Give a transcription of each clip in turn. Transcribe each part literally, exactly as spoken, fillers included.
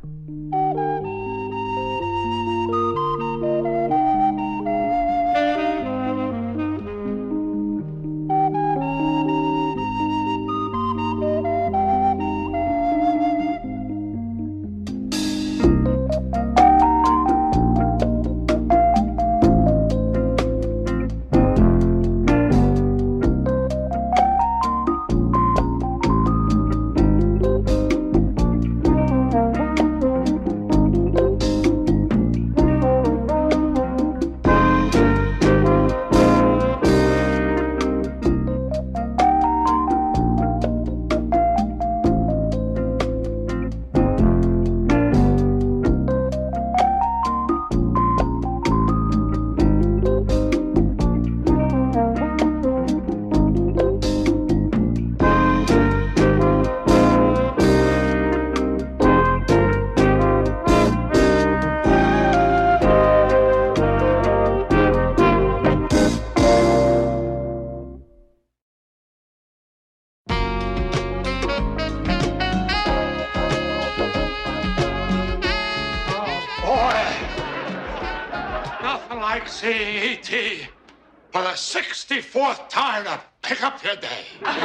C E T for the sixty-fourth time to pick up your day.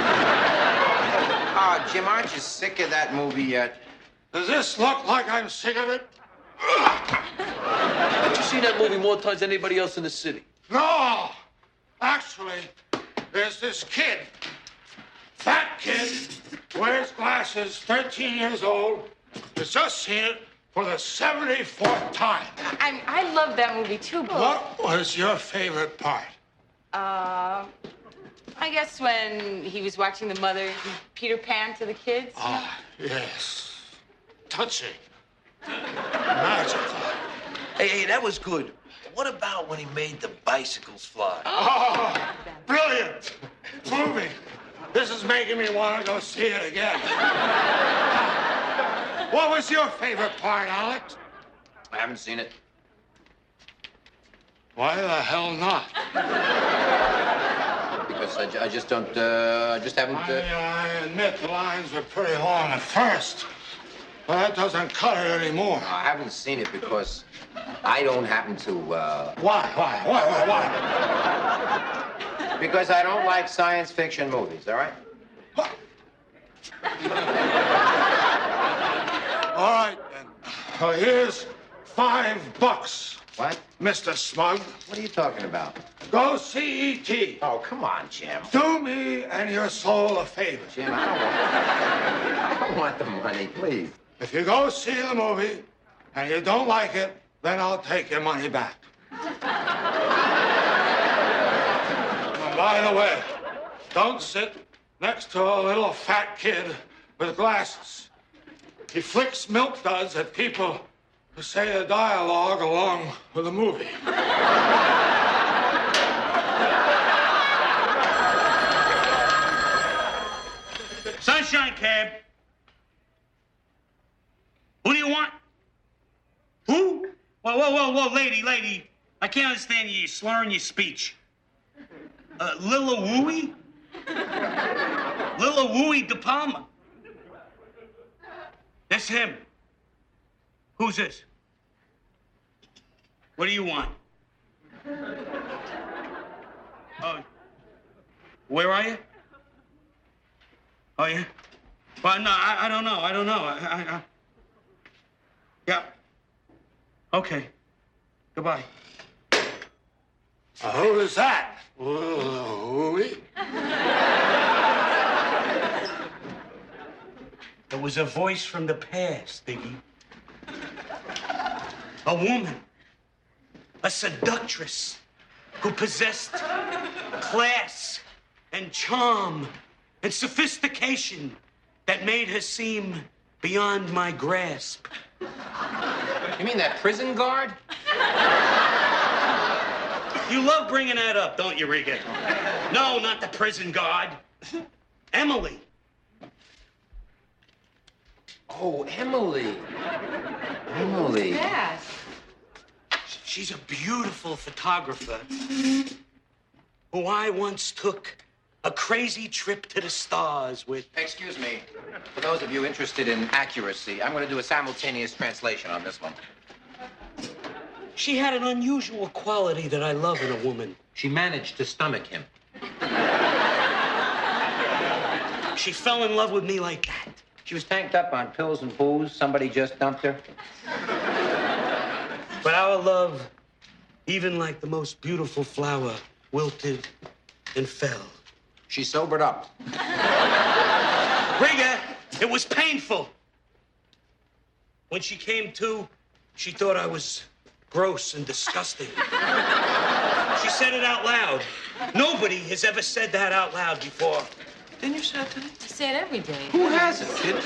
Oh, Jim, aren't you sick of that movie yet? Does this look like I'm sick of it? But you've seen that movie more times than anybody else in the city. No. Actually, there's this kid. Fat kid, wears glasses, thirteen years old, has just seen it for the seventy-fourth time. I, I love that movie, too. What was your favorite part? Uh, I guess when he was watching the mother, Peter Pan to the kids. Ah, yes. Touching. Magical. Hey, hey, that was good. What about when he made the bicycles fly? Oh, brilliant. Movie. This is making me want to go see it again. What was your favorite part, Alex? I haven't seen it. Why the hell not? Because I, I just don't, uh, I just haven't... Uh... I, I admit the lines were pretty long at first, but that doesn't cut it anymore. No, I haven't seen it because I don't happen to, uh... Why, why, why, why, why? Because I don't like science fiction movies, all right? What? All right, then. Well, here's five bucks. What? Mister Smug. What are you talking about? Go C E T. Oh, come on, Jim. Do me and your soul a favor. Jim, I don't want... I don't want the money, please. If you go see the movie and you don't like it, then I'll take your money back. And by the way, don't sit next to a little fat kid with glasses. He flicks milk duds at people who say the dialogue along with the movie. Sunshine Cab. Who do you want? Who? Whoa, whoa, whoa, whoa, lady, lady. I can't understand you. You're slurring your speech. Uh, Lila Wooey? Lila Wooey De Palma. That's him. Who's this? What do you want? Oh. Where are you? Oh, yeah? Well, no, I, I don't know. I don't know. I, I, I... Yeah. Okay. Goodbye. Uh, who is that? Louie? It was a voice from the past, Biggie. A woman. A seductress who possessed class and charm and sophistication that made her seem beyond my grasp. You mean that prison guard? You love bringing that up, don't you, Regan? No, not the prison guard. Emily. Oh, Emily. Emily. Yes. She's a beautiful photographer who I once took A crazy trip to the stars with... Excuse me. For those of you interested in accuracy, I'm going to do a simultaneous translation on this one. She had an unusual quality that I love in a woman. She managed to stomach him. She fell in love with me like that. She was tanked up on pills and booze. Somebody just dumped her. But our love, even like the most beautiful flower, wilted and fell. She sobered up. Rigger, it was painful. When she came to, she thought I was gross and disgusting. She said it out loud. Nobody has ever said that out loud before. Didn't you say it today? I say it every day. Who hasn't, kid?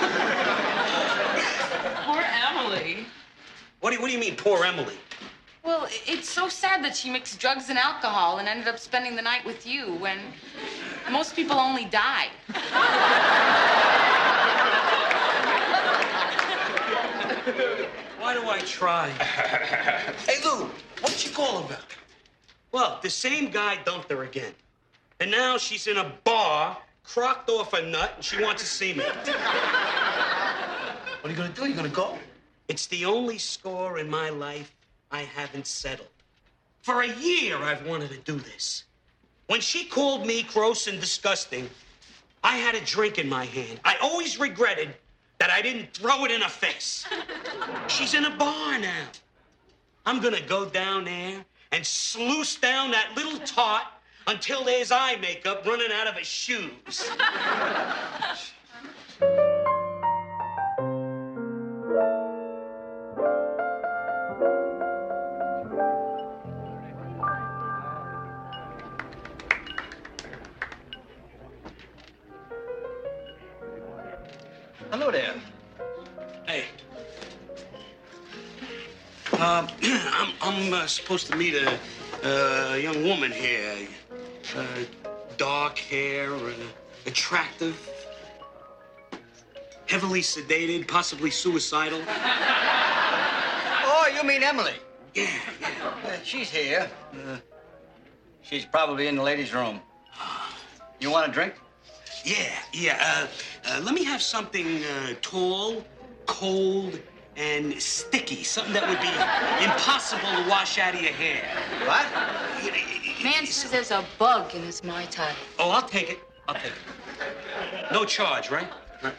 Poor Emily. What do you, what do you mean, poor Emily? Well, i- it's so sad that she mixed drugs and alcohol and ended up spending the night with you when most people only die. Why do I try? Hey, Lou, what'd she call about? Well, the same guy dumped her again. And now she's in a bar, crocked off a nut, and she wants to see me. What are you gonna do? You gonna go? It's the only score in my life I haven't settled. For a year, I've wanted to do this. When she called me gross and disgusting, I had a drink in my hand. I always regretted that I didn't throw it in her face. She's in a bar now. I'm gonna go down there and sluice down that little tot until there's eye makeup running out of her shoes. Hello there. Hey. Um, I'm, I'm uh, supposed to meet a, a young woman here. Uh, dark hair, uh, attractive, heavily sedated, possibly suicidal. Oh, you mean Emily? Yeah, yeah. Uh, she's here. Uh, she's probably in the ladies' room. You want a drink? Yeah, yeah. Uh, uh, let me have something uh, tall, cold, and sticky. Something that would be impossible to wash out of your hair. What? Man says there's a bug in his Mai Tai. Oh, I'll take it. I'll take it. No charge, right? Right.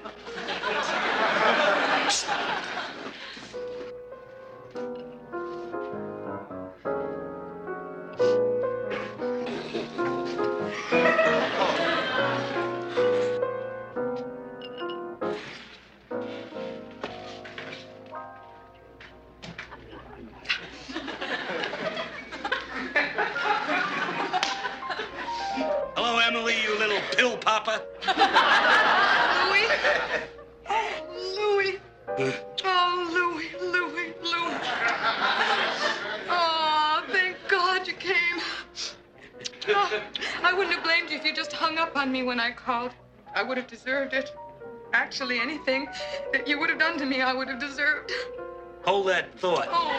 Hello, Emily, you little pill popper. Louis? Oh, Louis. Oh, Louis, Louis, Louis. Oh, thank God you came. Oh, I wouldn't have blamed you if you just hung up on me when I called. I would have deserved it. Actually, anything that you would have done to me, I would have deserved. Hold that thought. Oh,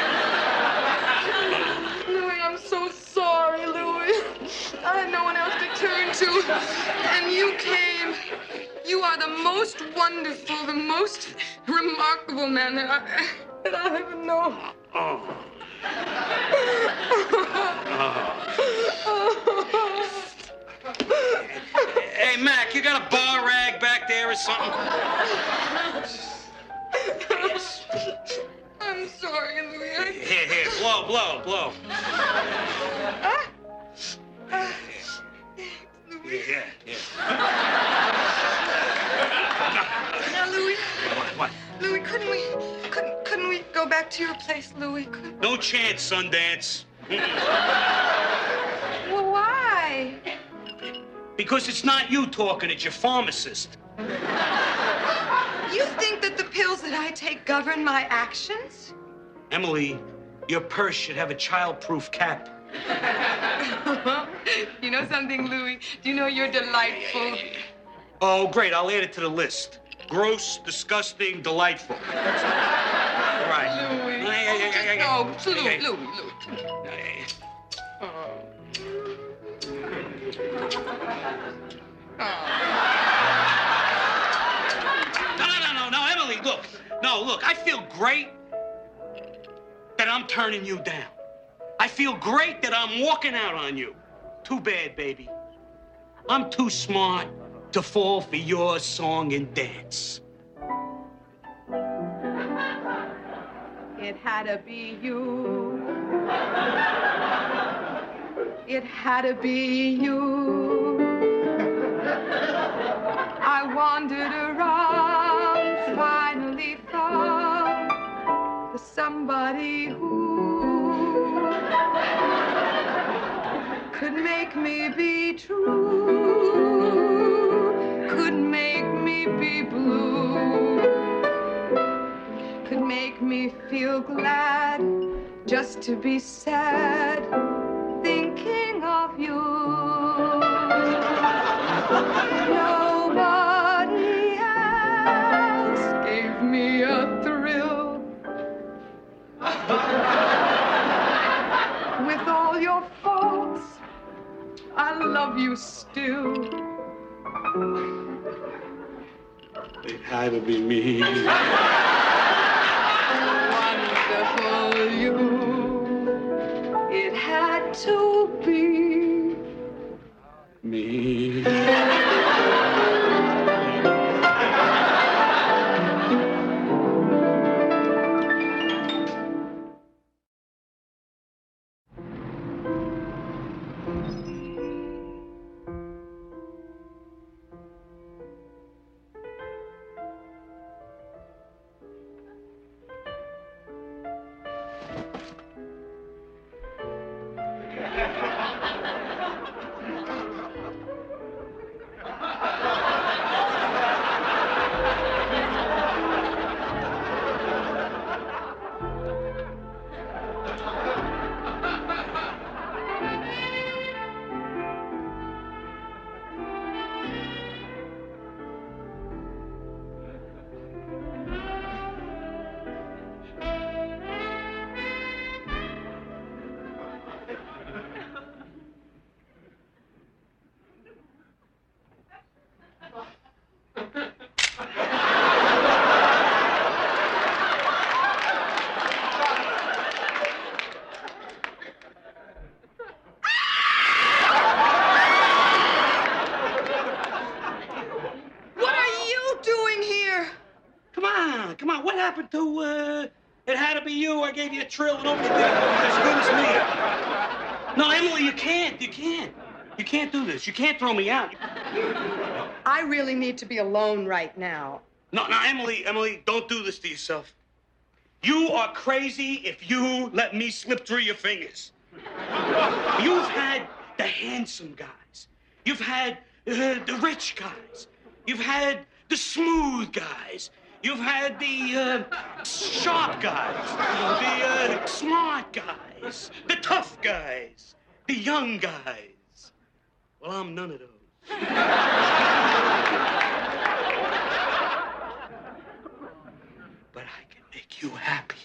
Louis. Louis, I'm so sorry, Louis. I had no one else to turn to. And you came. You are the most wonderful, the most remarkable man that I, that I ever known. Oh. Hey, Mac, you got a bar rag back there or something? I'm sorry, Louis. I... Here, here, blow, blow, blow. Ah. Ah. Louis. Yeah, yeah. Now, Louis. What, what? Louis, couldn't we, couldn't, couldn't we go back to your place, Louis? Could... No chance, Sundance. Well, why? Because it's not you talking, it's your pharmacist. You think that the pills that I take govern my actions? Emily, your purse should have a child-proof cap. You know something, Louis? Do you know you're delightful? Oh, great, I'll add it to the list. Gross, disgusting, delightful. All right. Louis. Hey, hey, hey, hey, hey, No, hey, Louis, hey. Louis, Louis. Hey, Oh. No, no, no, no, no, Emily, look. No, look, I feel great that I'm turning you down. I feel great that I'm walking out on you. Too bad, baby. I'm too smart to fall for your song and dance. It had to be you. It had to be you. I wandered around, finally found the somebody who could make me be true, could make me be blue, could make me feel glad just to be sad, thinking of you. Nobody else gave me a thrill. With all your faults, I love you still. It had to be me. Wonderful you. It had to be me. Come on, what happened to, uh, It Had to Be You? I gave you a trill and nobody did it as good as me. No, Emily, you can't, you can't. You can't do this. You can't throw me out. I really need to be alone right now. No, no, Emily, Emily, don't do this to yourself. You are crazy if you let me slip through your fingers. You've had the handsome guys. You've had uh, the rich guys. You've had the smooth guys. You've had the uh, sharp guys, the uh, smart guys, the tough guys, the young guys. Well, I'm none of those. But I can make you happy.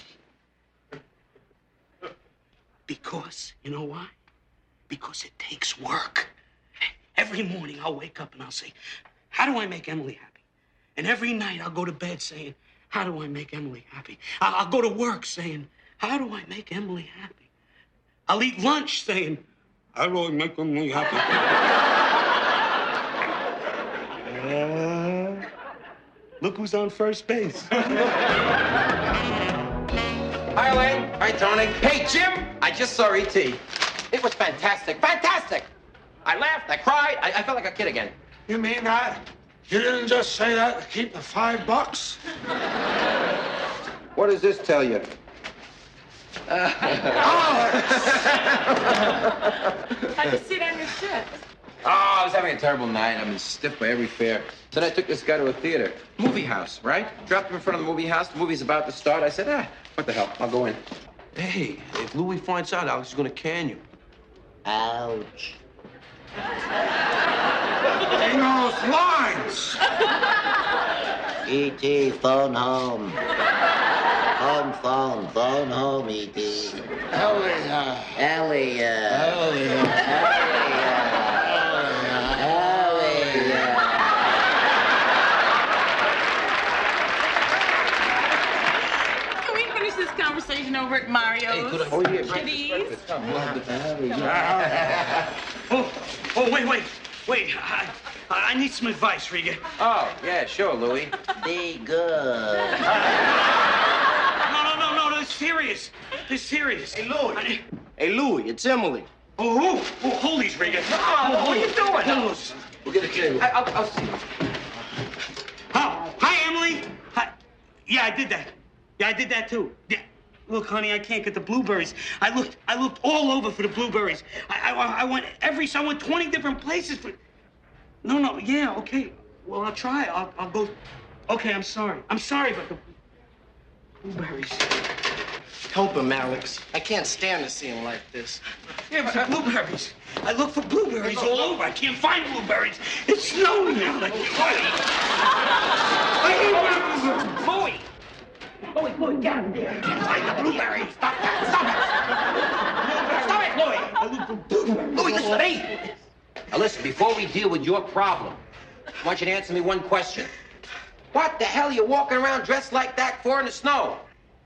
Because, you know why? Because it takes work. Every morning I'll wake up and I'll say, how do I make Emily happy? And every night I'll go to bed saying, how do I make Emily happy? I'll, I'll go to work saying, how do I make Emily happy? I'll eat lunch saying, how do I make Emily happy? uh, look who's on first base. Hi, Elaine. Hi, Tony. Hey, Jim. I just saw E T It was fantastic. Fantastic. I laughed. I cried. I, I felt like a kid again. You mean that? You didn't just say that to keep the five bucks? What does this tell you? How'd you sit on your shirt? Oh, I was having a terrible night. I've been stiff by every fare. So then I took this guy to a theater. Movie house, right? Dropped him in front of the movie house. The movie's about to start. I said, ah, what the hell? I'll go in. Hey, if Louis finds out, Alex is gonna can you. Ouch. He knows lines. E T, phone home. Home phone, phone home, E T Ellie, uh... Ellie, uh... Ellie, uh... Ellie, uh... this conversation over at Mario's. Hey, good. Oh, yeah. Kitties. Come on. Oh, oh, wait, wait, wait. I, I need some advice, Riga. Oh, yeah, sure, Louis. Be good. No, no, no, no, this is serious. This is serious. Hey, Louis. I, Hey, Louis, it's Emily. oh, oh, oh, hold these, Riga. Oh, what are you doing? Hold those. We'll get a table. I, I'll, I'll see. Oh, hi, Emily. Hi. Yeah, I did that. Yeah, I did that too. Yeah. Look, honey, I can't get the blueberries. I looked, I looked all over for the blueberries. I, I, I went every, I went twenty different places for. No, no, yeah, okay. Well, I'll try. I'll, I'll go. Okay, I'm sorry. I'm sorry, but the blueberries. Help him, Alex. I can't stand to see him like this. Yeah, but the blueberries. I look for blueberries all over. I can't find blueberries. It's snowing now. Like, Louie! Louie, Louie, get out there. I can't find the blueberries. Stop that. Stop it. Stop it, Louie. I look for blueberries. Louis, listen to me. Now, listen, before we deal with your problem, I want you to answer me one question. What the hell are you walking around dressed like that for in the snow?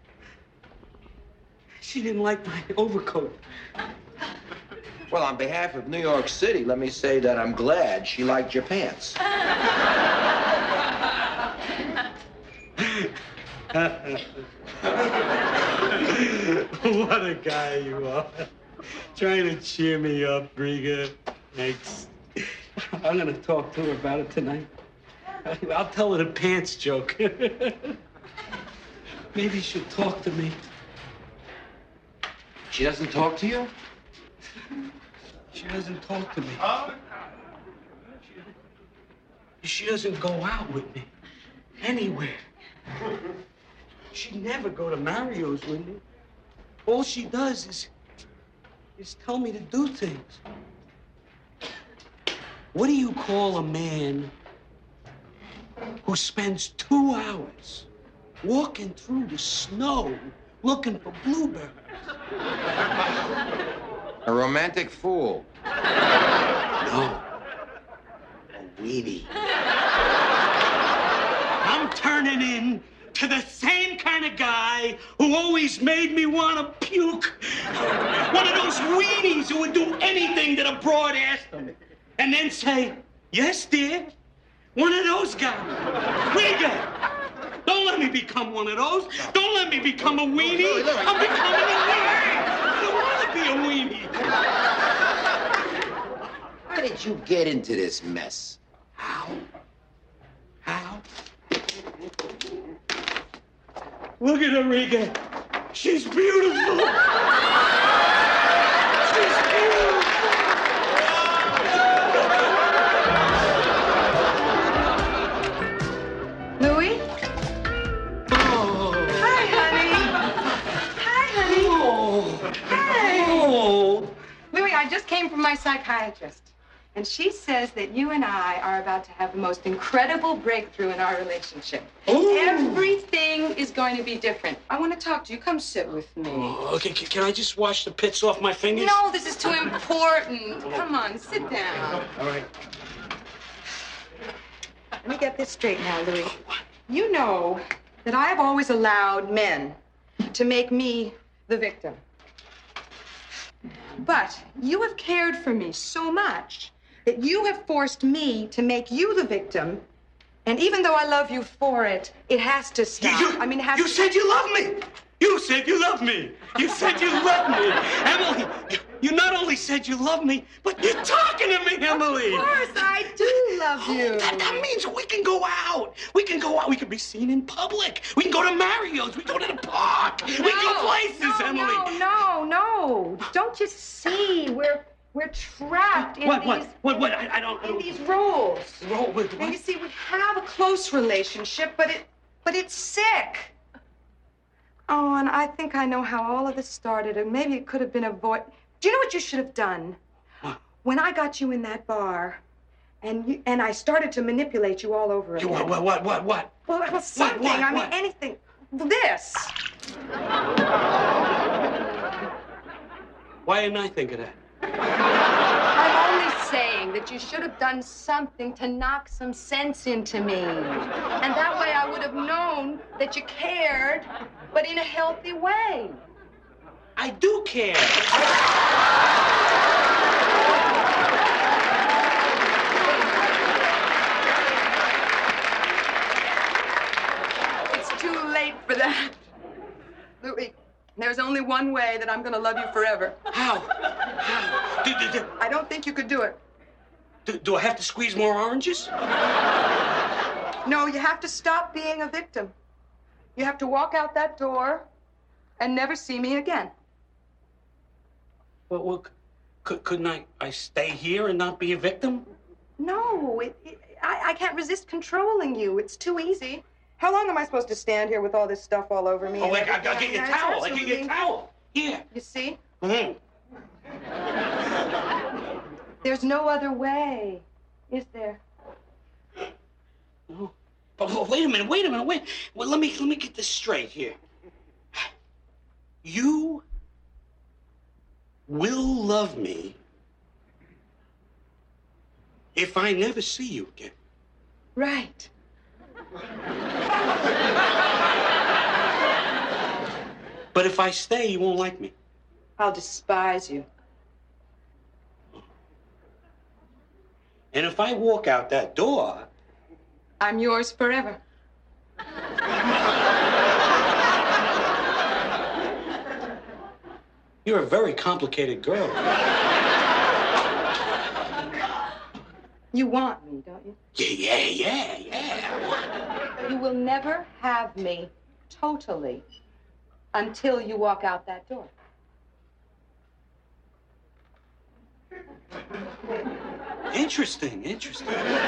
She didn't like my overcoat. Well, on behalf of New York City, let me say that I'm glad she liked your pants. What a guy you are. Trying to cheer me up, Riga. Thanks. I'm gonna talk to her about it tonight. I'll tell her the pants joke. Maybe she'll talk to me. She doesn't talk to you? She doesn't talk to me. She, she doesn't go out with me. Anywhere. She'd never go to Mario's with me. All she does is, is tell me to do things. What do you call a man who spends two hours walking through the snow looking for blueberries? A romantic fool. No. A weenie. I'm turning in to the same kind of guy who always made me want to puke. One of those weenies who would do anything that a broad asked him. And then say, yes, dear. One of those guys. Riga, don't let me become one of those. Don't let me become a weenie. I'm becoming a weenie. I don't want to be a weenie. How did you get into this mess? How? How? Look at her, Riga. She's beautiful. She's beautiful. Louis? Oh. Hi, honey. Hi, honey. Oh. Hi. Oh. Louis, I just came from my psychiatrist, and she says that you and I are about to have the most incredible breakthrough in our relationship. Ooh. Everything is going to be different. I want to talk to you. Come sit with me. Oh, okay, can, can I just wash the pits off my fingers? No, this is too important. Come on, sit down. All right. Let me get this straight now, Louis. You know that I have always allowed men to make me the victim. But you have cared for me so much that you have forced me to make you the victim. And even though I love you for it, it has to stop. You, you, I mean, it has you to... said you love me. You said you love me. You said you love me. Emily, you, you not only said you love me, but you're talking to me, Emily. Of course, I do love you. That, that means we can go out. We can go out. We can be seen in public. We can go to Mario's. We can go to the park. No, we can go places, no, Emily. No, no, no. Don't you see? We're we're trapped in What, these what, what, what? I, I don't... I in don't... these roles. Roll with And what? you see, we have a close relationship, but it but it's sick. Oh, and I think I know how all of this started, and maybe it could have been avoided. Do you know what you should have done? What? When I got you in that bar, and you, and I started to manipulate you all over You, again. what, what, what, what? Well, it was something. what, I mean, what? anything. This. Why didn't I think of that? I'm only saying that you should have done something to knock some sense into me, and that way I would would have known that you cared, but in a healthy way. I do care. It's too late for that. Louis, there's only one way that I'm gonna love you forever. How? How? Do, do, do, I don't think you could do it. do, do I have to squeeze more oranges? No, you have to stop being a victim. You have to walk out that door and never see me again. Well, well could, couldn't I, I stay here and not be a victim? No, it, it, I, I can't resist controlling you. It's too easy. How long am I supposed to stand here with all this stuff all over me? Oh, and I, I, I'll everything? get your It's towel. I get your absolutely- towel. Here. You see? Mm-hmm. There's no other way, is there? Oh, but, but wait a minute, wait a minute, wait. Well, let me let me get this straight here. You will love me if I never see you again. Right. But if I stay, you won't like me. I'll despise you. And if I walk out that door, I'm yours forever. you're a very complicated girl. You want me, don't you? Yeah, yeah, yeah, yeah. You will never have me totally until you walk out that door. Interesting, interesting.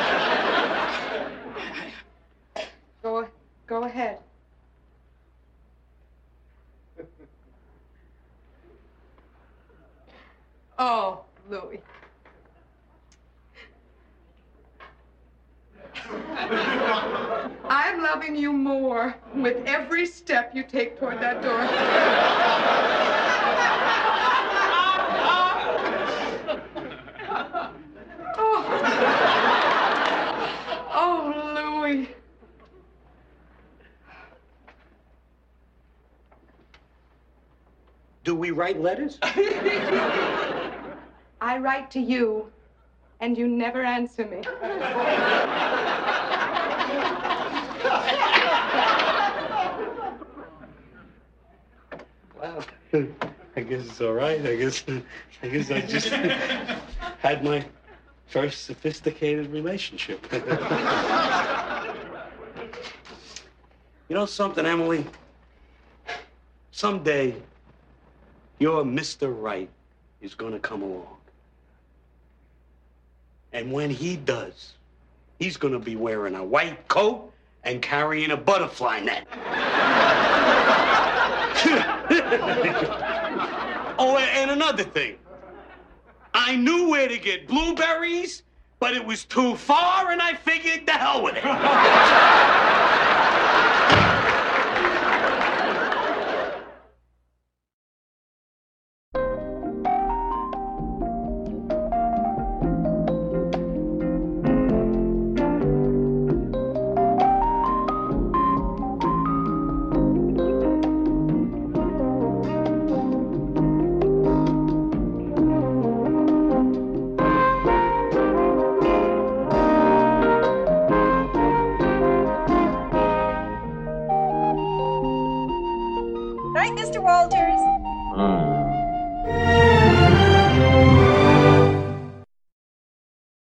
Go, go ahead. Oh, Louis. I'm loving you more with every step you take toward that door. Oh, oh, Louis. Do we write letters? I write to you, and you never answer me. Wow. I guess it's all right. I guess I guess I just had my first sophisticated relationship. You know something, Emily? Someday, your Mister Right is gonna come along. And when he does, he's gonna be wearing a white coat and carrying a butterfly net. Oh, and another thing. I knew where to get blueberries, but it was too far, and I figured the hell with it. Right, Mister Walters? Mm.